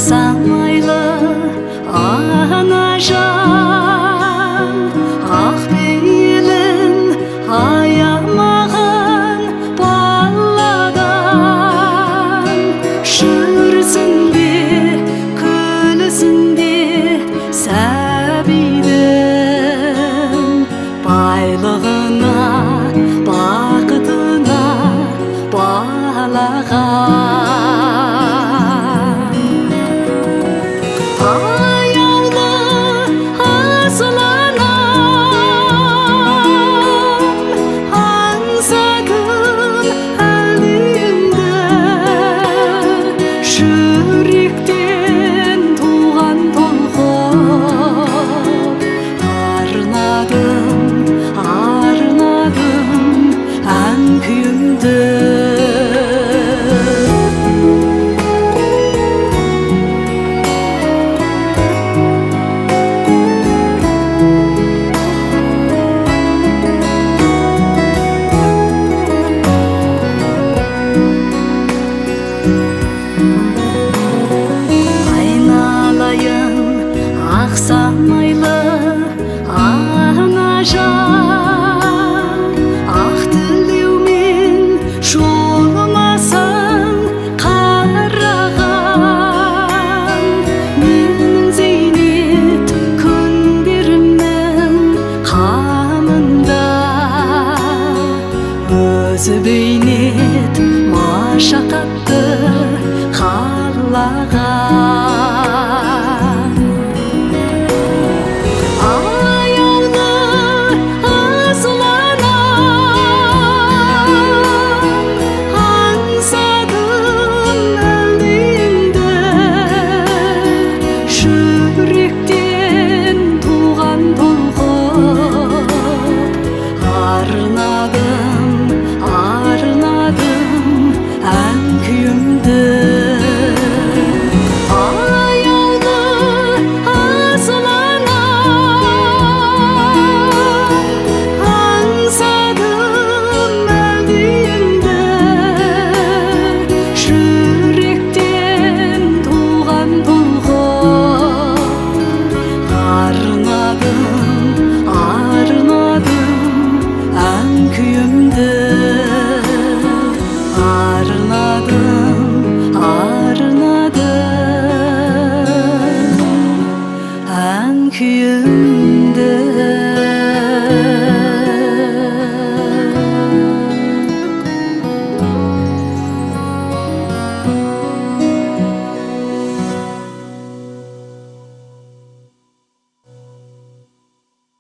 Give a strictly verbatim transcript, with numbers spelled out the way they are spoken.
Ақсамайлы анажан, ақ бейлін аямағын баладан, жүрсін бе күлсін де сәбидің байлығына бақытына балаған. Аяулы асыл анам, аңсадым әлемді, жүректен туған толқып арнадым, арнадым ән күйімді. Ақсамайлы анажан, ақ тілеумен жолымасын қараған, менің зейнет күндерімнің қамында өзі бейнет машақатты қалаған. Kuyum